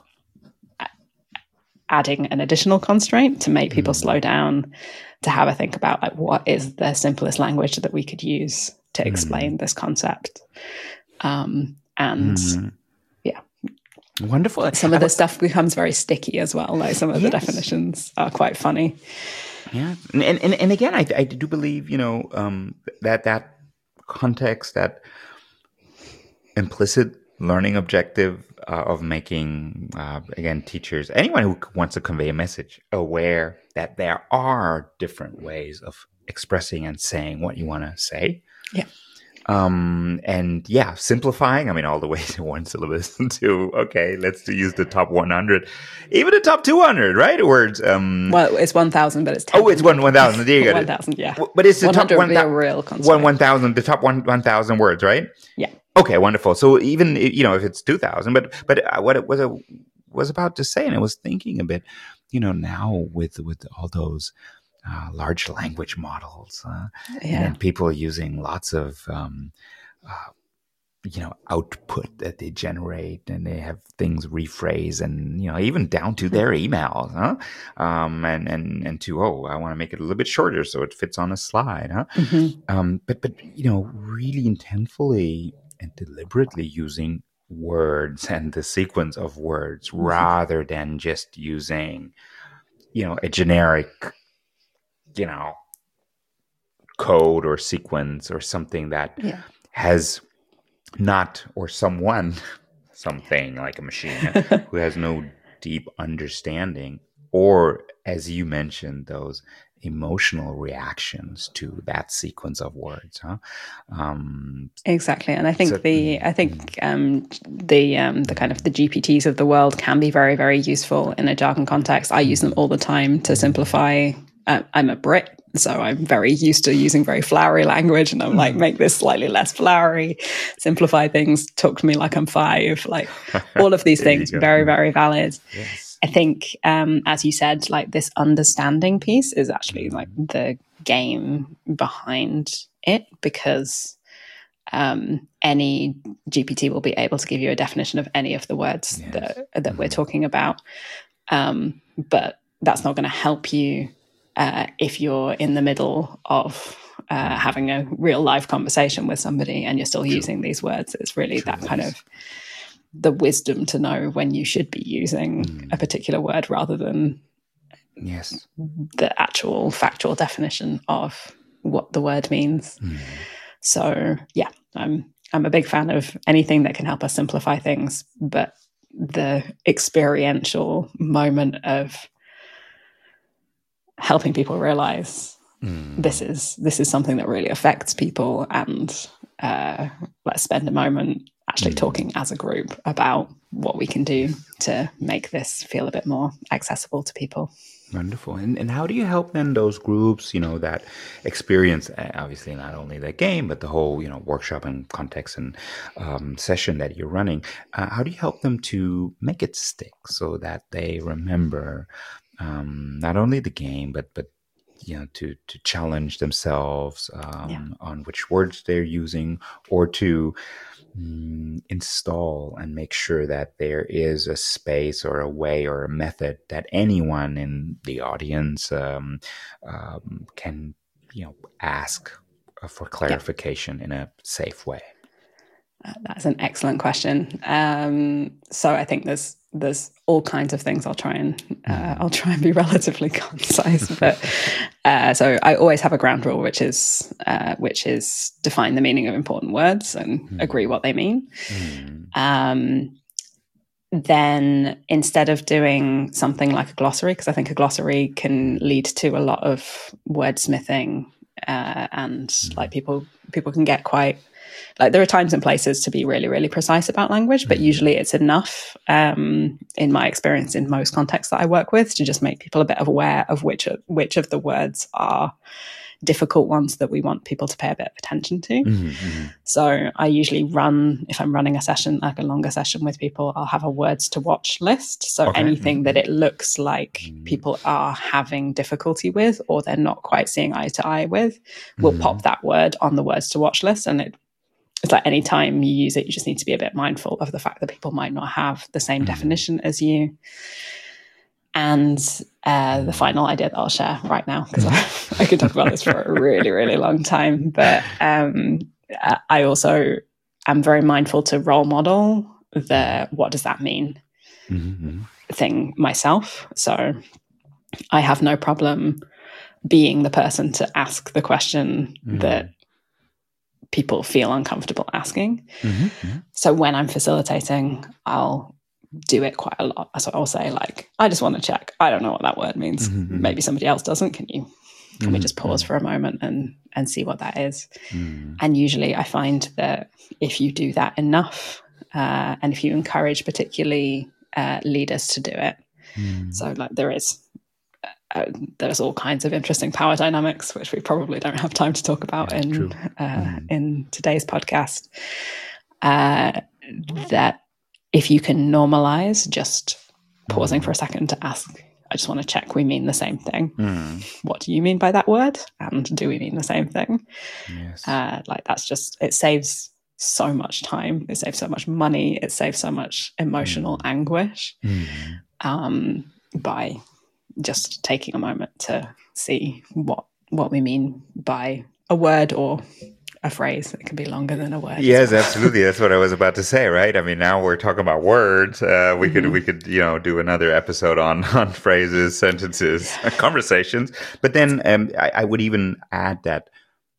adding an additional constraint to make people Mhm. slow down, to have a think about like what is the simplest language that we could use to explain Mhm. this concept. Um, and Mhm. yeah, Wonderful. some I of the w- stuff becomes very sticky as well. Like some of the Yes. definitions are quite funny. Yeah, and and and, and again, I I do believe you know um, that that context, that implicit learning objective uh, of making uh, again teachers, anyone who wants to convey a message, aware that there are different ways of expressing and saying what you want to say. Yeah. Um, and yeah, simplifying, I mean, all the way to one syllabus to, okay, let's use the top one hundred, even the top two hundred, right? Words. Um, Well, it's one thousand, but it's ten. oh, it's one, one thousand. There you go. one thousand, yeah. W- But it's the top one hundred one, would be a thou- real one, constraint. one thousand, the top one, one thousand words, right? Yeah. Okay, wonderful. So even, you know, if it's two thousand, but, but uh, what it was, I was about to say, and I was thinking a bit, you know, now with, with all those, uh, large language models, uh, Yeah. and then people using lots of, um, uh, you know, output that they generate, and they have things rephrase, and you know, even down to their emails, huh? Um, and and and to oh, I want to make it a little bit shorter so it fits on a slide, huh? Mm-hmm. Um, but but you know, really intentfully and deliberately using words and the sequence of words Mm-hmm. rather than just using, you know, a generic, you know, code or sequence or something that Yeah. has not, or someone, something like a machine who has no deep understanding, or as you mentioned, those emotional reactions to that sequence of words, huh? Um, Exactly, and I think so, the mm, I think um, the um, the kind of the G P Ts of the world can be very, very useful in a jargon context. I use them all the time to simplify. Uh, I'm a Brit, so I'm very used to using very flowery language, and I'm like, make this slightly less flowery, simplify things, talk to me like I'm five, like all of these there you things, go. very, very valid. Yes. I think, um, as you said, like this understanding piece is actually like the game behind it, because um, any G P T will be able to give you a definition of any of the words Yes. that that Mhm. we're talking about, um, but that's not going to help you uh, if you're in the middle of uh, having a real live conversation with somebody and you're still True. using these words. It's really True, that kind yes. of the wisdom to know when you should be using Mm. a particular word rather than Yes. the actual factual definition of what the word means. Mm. So yeah, I'm I'm a big fan of anything that can help us simplify things, but the experiential moment of helping people realize Mm. this is this is something that really affects people, and uh, let's spend a moment actually Mm. talking as a group about what we can do to make this feel a bit more accessible to people. Wonderful. And and how do you help then those groups, you know, that experience, uh, obviously not only the game, but the whole, you know, workshop and context and um, session that you're running? Uh, how do you help them to make it stick so that they remember um, not only the game, but but you know, to to challenge themselves um, Yeah. on which words they're using, or to mm, install and make sure that there is a space or a way or a method that anyone in the audience um, um, can, you know, ask for clarification yeah. in a safe way. Uh, that's an excellent question. Um, so I think there's there's all kinds of things. I'll try and uh, mm. I'll try and be relatively concise. But uh, so I always have a ground rule, which is uh, which is define the meaning of important words and mm. agree what they mean. Mm. Um, then instead of doing something like a glossary, because I think a glossary can lead to a lot of wordsmithing, uh, and mm. like people people can get quite. Like there are times and places to be really, really precise about language, but usually it's enough, um, in my experience, in most contexts that I work with, to just make people a bit aware of which of, which of the words are difficult ones that we want people to pay a bit of attention to. Mm-hmm. So I usually run, if I'm running a session, like a longer session with people, I'll have a words to watch list. So okay. anything mm-hmm. that it looks like mm-hmm. people are having difficulty with, or they're not quite seeing eye to eye with, we'll mm-hmm. pop that word on the words to watch list. And it It's like any time you use it, you just need to be a bit mindful of the fact that people might not have the same mm. definition as you. And uh, the final idea that I'll share right now, because I, I could talk about this for a really, really long time, but um, I also am very mindful to role model the what does that mean mm-hmm. thing myself. So I have no problem being the person to ask the question mm. that people feel uncomfortable asking. Mm-hmm. So when I'm facilitating, I'll do it quite a lot. So I'll say like, I just want to check. I don't know what that word means. Mm-hmm. Maybe somebody else doesn't. Can you, can mm-hmm. we just pause for a moment and, and see what that is? Mm-hmm. And usually I find that if you do that enough, uh, and if you encourage particularly uh, leaders to do it, mm-hmm. so like there is, Uh, there's all kinds of interesting power dynamics, which we probably don't have time to talk about yeah, in uh, mm. in today's podcast. Uh, that if you can normalize just pausing mm. for a second to ask, I just want to check we mean the same thing. Mm. What do you mean by that word? And do we mean the same thing? Yes. Uh, like that's just, it saves so much time. It saves so much money. It saves so much emotional mm. anguish mm. um, by just taking a moment to see what what we mean by a word or a phrase. It can be longer than a word. Yes, well. Absolutely. That's what I was about to say, right? I mean, now we're talking about words. Uh, we mm-hmm. could we could you know do another episode on on phrases, sentences, conversations. But then um, I, I would even add that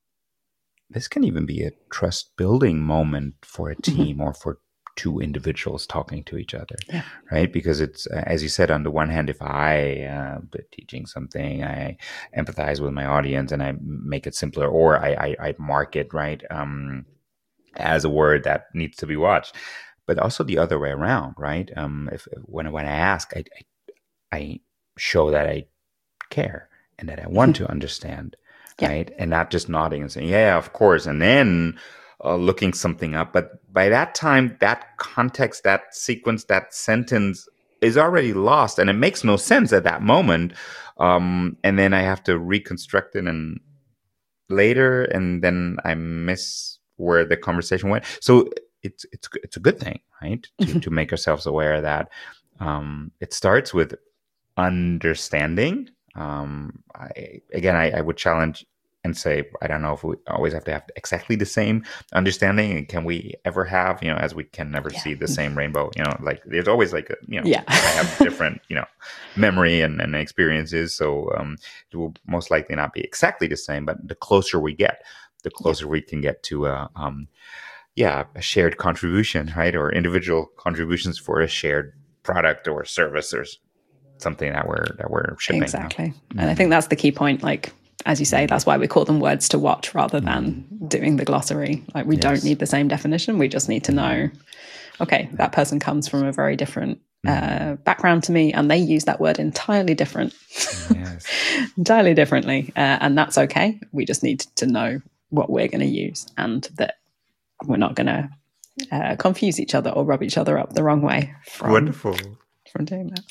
this can even be a trust building moment for a team mm-hmm. or for two individuals talking to each other, yeah. right? Because it's, uh, as you said, on the one hand, if I uh, teaching something, I empathize with my audience and I make it simpler, or I, I, I mark it, right, um, as a word that needs to be watched. But also the other way around, right? Um, if when when I ask, I, I, I show that I care and that I want to understand, yeah. right? And not just nodding and saying, yeah, of course. And then Uh, looking something up. But by that time, that context, that sequence, that sentence is already lost, and it makes no sense at that moment. Um, and then I have to reconstruct it and later, and then I miss where the conversation went. So it's it's it's a good thing, right? To to make ourselves aware that um, it starts with understanding. Um, I, again, I, I would challenge and say, I don't know if we always have to have exactly the same understanding, and can we ever have, you know, as we can never yeah. see the same rainbow, you know, like there's always like, a, you know, yeah. I have different, you know, memory and, and experiences. So um, it will most likely not be exactly the same, but the closer we get, the closer yeah. we can get to a, um, yeah, a shared contribution, right? Or individual contributions for a shared product or service or something that we're, that we're shipping. Exactly. You know? And mm-hmm. I think that's the key point. Like, as you say, that's why we call them words to watch rather than mm. doing the glossary. Like we yes. don't need the same definition. We just need to know, okay, that person comes from a very different uh, background to me, and they use that word entirely different, yes. entirely differently. Uh, and that's okay. We just need to know what we're going to use, and that we're not going to uh, confuse each other or rub each other up the wrong way. From, Wonderful. From doing that.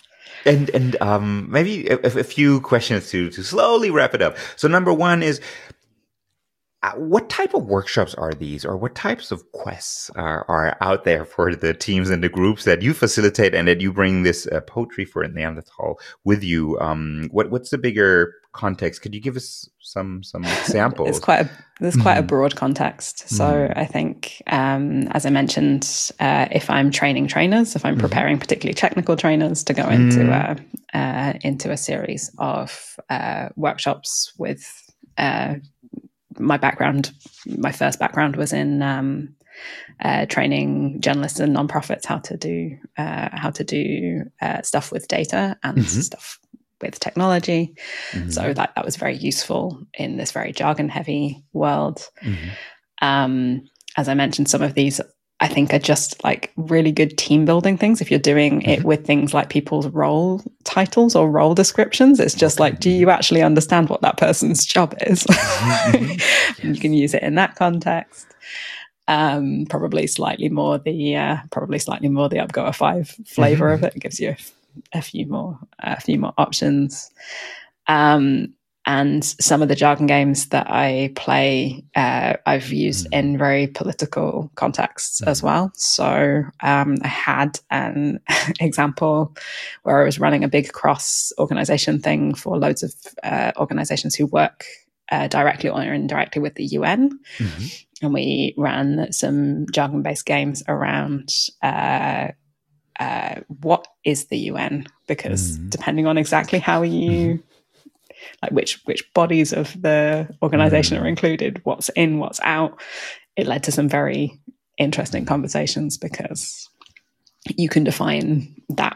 And and um, maybe a, a few questions to to slowly wrap it up. So number one is, uh, what type of workshops are these, or what types of quests are, are out there for the teams and the groups that you facilitate and that you bring this uh, poetry for Neanderthal with you? Um, what what's the bigger context? Could you give us some some examples? It's quite a, there's quite mm. a broad context. So mm. I think, um, as I mentioned, uh, if I'm training trainers, if I'm mm. preparing particularly technical trainers to go mm. into a uh, into a series of uh, workshops with. Uh, My background, my first background was in um, uh, training journalists and nonprofits how to do uh, how to do uh, stuff with data and mm-hmm. stuff with technology. Mm-hmm. So that that was very useful in this very jargon-heavy world. Mm-hmm. Um, as I mentioned, some of these I think are just like really good team building things. If you're doing mm-hmm. it with things like people's role titles or role descriptions, it's just like, do you actually understand what that person's job is? Mm-hmm. You can use it in that context. Um, probably slightly more the uh, probably slightly more the UpGoa five flavor mm-hmm. of it. It gives you a, a few more a few more options. Um, And some of the jargon games that I play, uh, I've used mm. in very political contexts mm. as well. So um, I had an example where I was running a big cross-organization thing for loads of uh, organizations who work uh, directly or indirectly with the U N. Mm-hmm. And we ran some jargon-based games around uh, uh, what is the U N? Because mm. depending on exactly how you... Mm-hmm. like which which bodies of the organization mm. are included, what's in, what's out. It led to some very interesting conversations because you can define that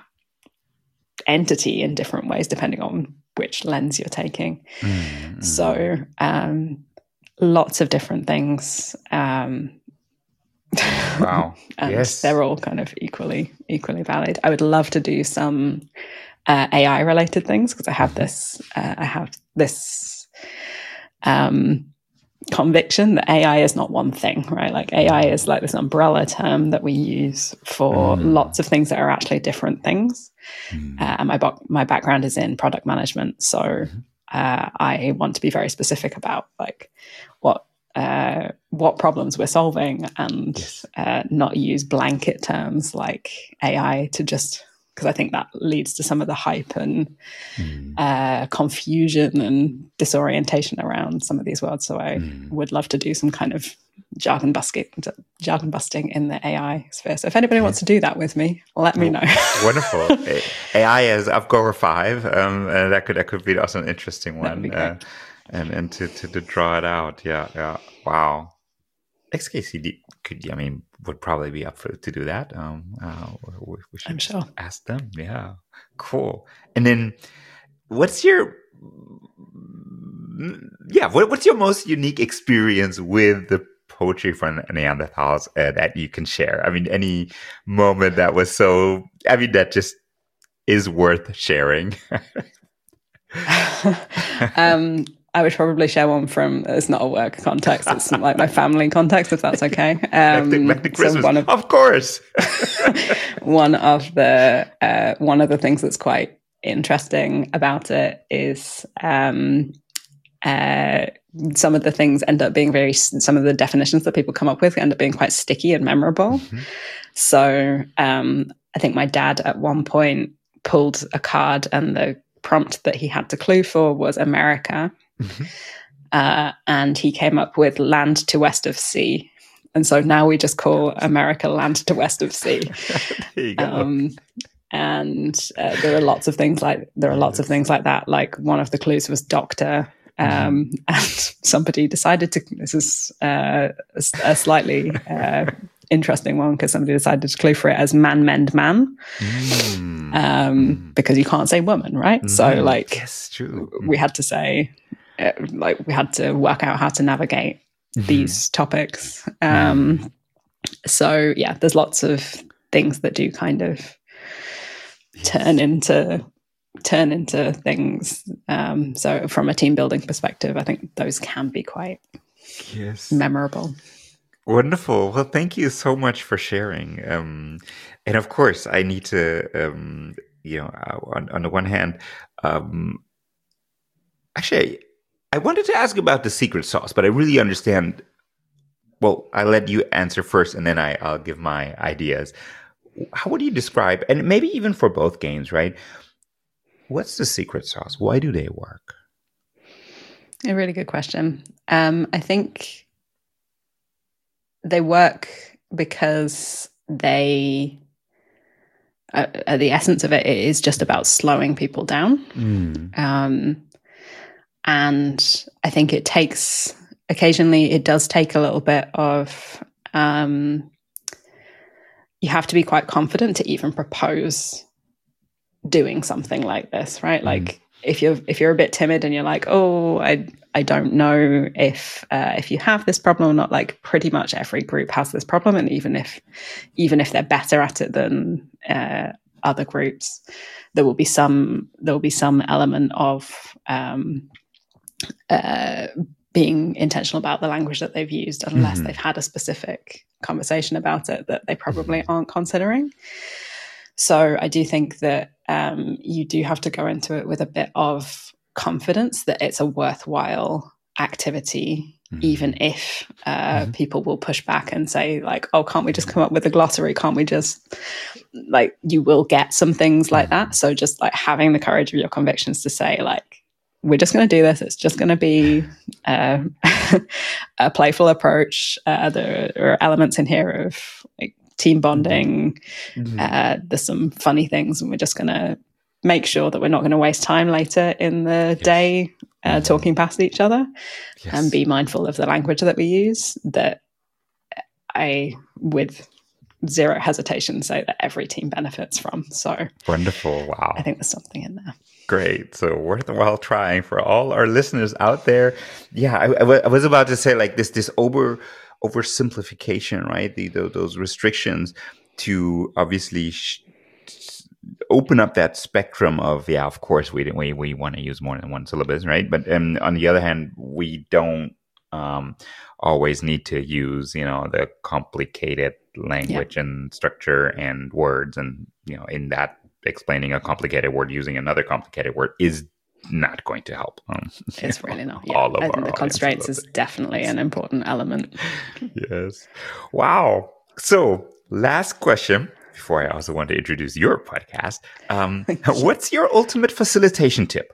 entity in different ways depending on which lens you're taking. Mm. So um, lots of different things. Um, wow. And yes. they're all kind of equally equally valid. I would love to do some Uh, A I related things because I have this uh, I have this um, conviction that A I is not one thing, right? Like A I is like this umbrella term that we use for mm. lots of things that are actually different things. Mm. Uh, and my bo- my background is in product management, so uh, I want to be very specific about like what uh, what problems we're solving, and yes. uh, not use blanket terms like A I to just. Because I think that leads to some of the hype and mm. uh, confusion and disorientation around some of these words. So I mm. would love to do some kind of jargon busting, jargon busting in the A I sphere. So if anybody yeah. wants to do that with me, let me know. Wonderful. A I as UpGoa five. Um, uh, that could that could be also an interesting one. Uh, and and to, to to draw it out. Yeah. Yeah. Wow. X K C D could, I mean, would probably be up for to do that. Um, uh, we, we should I'm sure. ask them. Yeah, cool. And then, what's your, yeah, what, what's your most unique experience with the poetry from Neanderthals uh, that you can share? I mean, any moment that was so, I mean, that just is worth sharing. um. I would probably share one from, it's not a work context, it's like my family context, if that's okay. Um, back to, back to Christmas, so one of, of course. one of the uh, one of the things that's quite interesting about it is um, uh, some of the things end up being very, some of the definitions that people come up with end up being quite sticky and memorable. Mm-hmm. So um, I think my dad at one point pulled a card and the prompt that he had to clue for was America. Mm-hmm. Uh, and he came up with land to west of sea. And so now we just call America land to west of sea. There you go. Um, and uh, there are lots of things like, there are lots of things like that. Like one of the clues was doctor. Um, mm-hmm. And somebody decided to, this is uh, a, a slightly uh, interesting one because somebody decided to clue for it as man, mend, man. Mm. Um, mm. Because you can't say woman, right? Mm. So like, yes, true. We had to say, uh, like we had to work out how to navigate mm-hmm. these topics. Um, mm. So yeah, there's lots of things that do kind of yes. turn into turn into things. Um, so from a team building perspective, I think those can be quite yes. memorable. Wonderful. Well, thank you so much for sharing. Um, and of course, I need to um, you know, uh, on, on the one hand, um, actually, I wanted to ask about the secret sauce, but I really understand. Well, I'll let you answer first, and then I, I'll give my ideas. How would you describe, and maybe even for both games, right? What's the secret sauce? Why do they work? A really good question. Um, I think they work because they, uh, uh, the essence of it is just about slowing people down. Mm. Um, and I think it takes, occasionally it does take a little bit of, um, you have to be quite confident to even propose doing something like this, right? Mm. Like if you're if you're a bit timid and you're like, oh, I I don't know if uh, if you have this problem or not. Like pretty much every group has this problem, and even if even if they're better at it than uh, other groups, there will be some there will be some element of um, uh, being intentional about the language that they've used, unless mm-hmm. they've had a specific conversation about it that they probably aren't considering. So I do think that um, you do have to go into it with a bit of confidence that it's a worthwhile activity, mm-hmm. even if uh, mm-hmm. people will push back and say like, oh, can't we just come up with a glossary? Can't we just, like, you will get some things like that. So just like having the courage of your convictions to say like, we're just going to do this. It's just going to be uh, a playful approach. Uh, there are elements in here of like team bonding. Mm-hmm. Uh, there's some funny things, and we're just going to make sure that we're not going to waste time later in the yes. day uh, mm-hmm. talking past each other, yes. and be mindful of the language that we use. That I, with zero hesitation, say that every team benefits from. So wonderful! Wow, I think there's something in there. Great. So worthwhile trying for all our listeners out there. Yeah, I, I, w- I was about to say like this this over oversimplification, right? The, the those restrictions to obviously sh- open up that spectrum of, yeah, of course we we we want to use more than one syllabus, right? But um, on the other hand, we don't um, always need to use, you know, the complicated language yeah. and structure and words, and you know, in that. Explaining a complicated word using another complicated word is not going to help. Um, it's really not. Yeah. All of I think the constraints is definitely an important element. Yes. Wow. So last question before I also want to introduce your podcast. Um, what's your ultimate facilitation tip?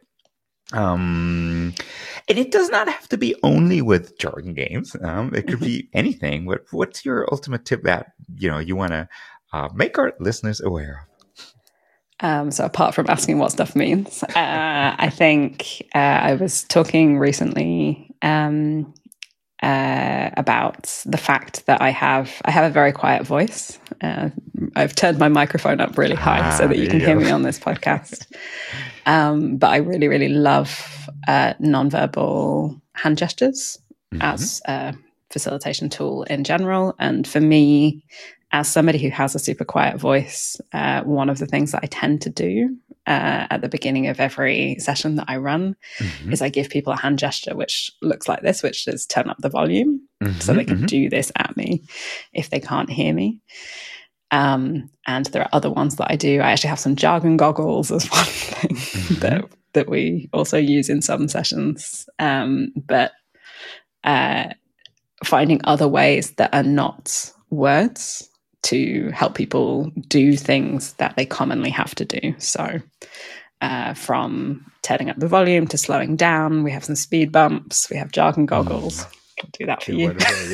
Um, and it does not have to be only with jargon games. Um, it could be anything. What, what's your ultimate tip that, you know, you want to uh, make our listeners aware of? Um, so apart from asking what stuff means, uh, I think uh, I was talking recently um, uh, about the fact that I have I have a very quiet voice. Uh, I've turned my microphone up really high ah, so that you can you hear me on this podcast. um, but I really, really love uh, nonverbal hand gestures mm-hmm. as a facilitation tool in general. And for me, as somebody who has a super quiet voice, uh, one of the things that I tend to do uh, at the beginning of every session that I run mm-hmm. is I give people a hand gesture, which looks like this, which is turn up the volume mm-hmm, so they can mm-hmm. do this at me if they can't hear me. Um, and there are other ones that I do. I actually have some jargon goggles as one thing mm-hmm. that, that we also use in some sessions. Um, but uh, finding other ways that are not words to help people do things that they commonly have to do. So uh, from turning up the volume to slowing down, we have some speed bumps, we have jargon goggles. Mm. I'll do that for you.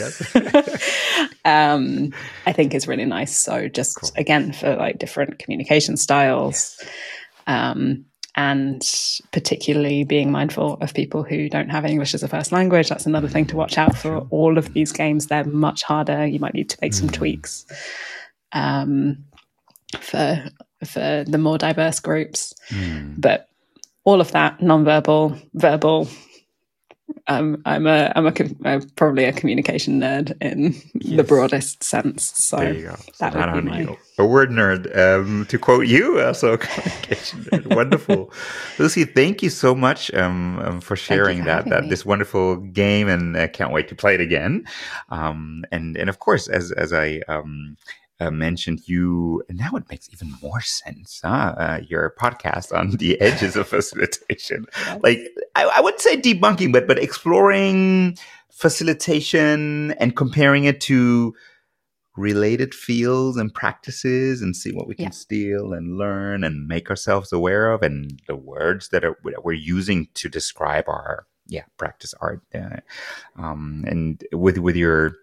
Yes. um, I think it's really nice. So just, cool. again, for like different communication styles, yes. um, and particularly being mindful of people who don't have English as a first language. That's another thing to watch out for. All of these games, they're much harder. You might need to make some tweaks um, for for the more diverse groups. Mm. But all of that, nonverbal, verbal. Um, I'm a I'm a, a probably a communication nerd in yes. the broadest sense. So there you go. So that would be my... a word nerd. Um, to quote you, also a communication nerd. Wonderful, Lucy. Thank you so much um, um, for sharing for that that me. This wonderful game, and I can't wait to play it again. Um, and and of course, as as I um, uh, mentioned, you, and now it makes even more sense, huh? Uh, your podcast on the edges of facilitation. Yes. Like, I, I wouldn't say debunking, but, but exploring facilitation and comparing it to related fields and practices and see what we can yeah. steal and learn and make ourselves aware of, and the words that, are, that we're using to describe our yeah practice art. Uh, um, and with with your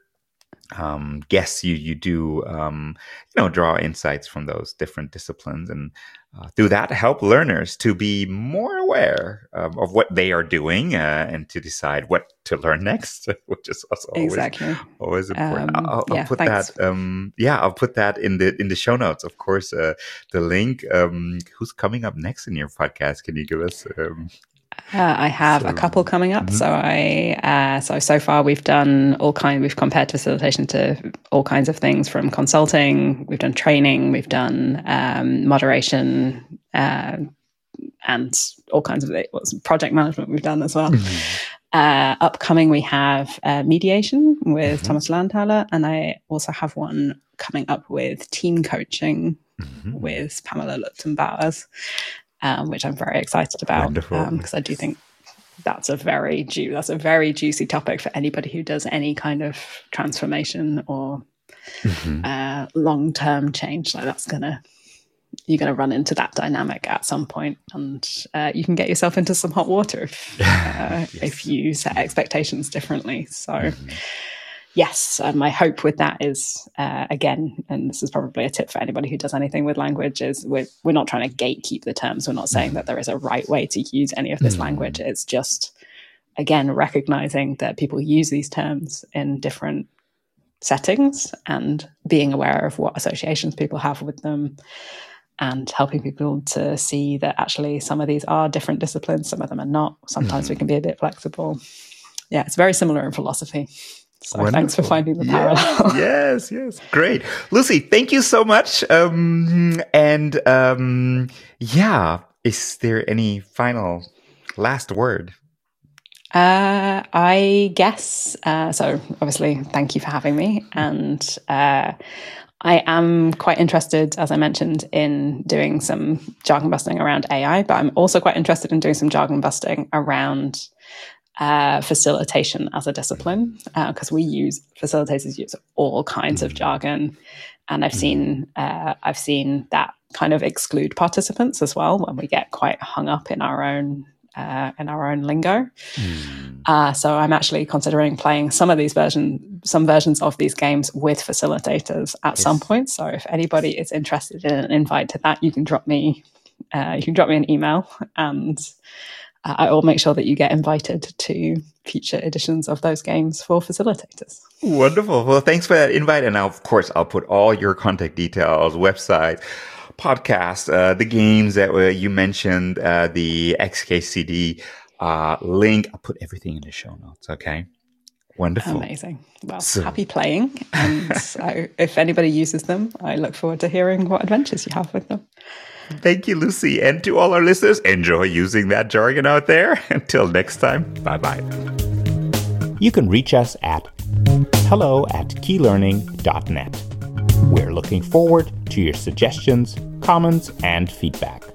um, guests, you you do um, you know draw insights from those different disciplines, and uh, through that help learners to be more aware of, of what they are doing uh, and to decide what to learn next, which is also always, exactly always important. Um, I'll, I'll yeah, put thanks. that. Um, yeah, I'll put that in the in the show notes. Of course, uh, the link. Um, who's coming up next in your podcast? Can you give us? Um, Uh, I have so, a couple coming up. Mm-hmm. So I, uh, so so far we've done all kind. We've compared facilitation to all kinds of things, from consulting. We've done training. We've done um, moderation, uh, and all kinds of project management. We've done as well. Mm-hmm. Uh, upcoming, we have uh, mediation with mm-hmm. Thomas Landthaler, and I also have one coming up with team coaching mm-hmm. with Pamela Lupton-Bowers. Um, which I'm very excited about, because um, I do think that's a very ju- that's a very juicy topic for anybody who does any kind of transformation or mm-hmm. uh, long-term change. Like that's gonna you're gonna run into that dynamic at some point, and uh, you can get yourself into some hot water if, uh, yes. if you set expectations differently. So. Mm-hmm. Yes, uh, my hope with that is, uh, again, and this is probably a tip for anybody who does anything with language, is we're, we're not trying to gatekeep the terms. We're not saying that there is a right way to use any of this mm. language. It's just, again, recognizing that people use these terms in different settings and being aware of what associations people have with them, and helping people to see that actually some of these are different disciplines, some of them are not. Sometimes mm. we can be a bit flexible. Yeah, it's very similar in philosophy. So Wonderful. Thanks for finding the parallel. Yes, yes, yes. Great. Lucy, thank you so much. Um, and um, yeah, is there any final last word? Uh, I guess, uh, so obviously thank you for having me. And uh, I am quite interested, as I mentioned, in doing some jargon busting around A I, but I'm also quite interested in doing some jargon busting around Uh, facilitation as a discipline, because uh, we use facilitators use all kinds of jargon, and I've seen uh, I've seen that kind of exclude participants as well when we get quite hung up in our own uh, in our own lingo. Mm. Uh, so I'm actually considering playing some of these versions, some versions of these games with facilitators at yes. some point. So if anybody is interested in an invite to that, you can drop me uh, you can drop me an email, and Uh, I will make sure that you get invited to future editions of those games for facilitators. Wonderful. Well, thanks for that invite. And now, of course, I'll put all your contact details, website, podcast, uh, the games that uh, you mentioned, uh, the X K C D uh, link. I'll put everything in the show notes. Okay. Wonderful. Amazing. Well, so. Happy playing. And so if anybody uses them, I look forward to hearing what adventures you have with them. Thank you, Lucy. And to all our listeners, enjoy using that jargon out there. Until next time, bye-bye. You can reach us at hello at keylearning dot net. We're looking forward to your suggestions, comments, and feedback.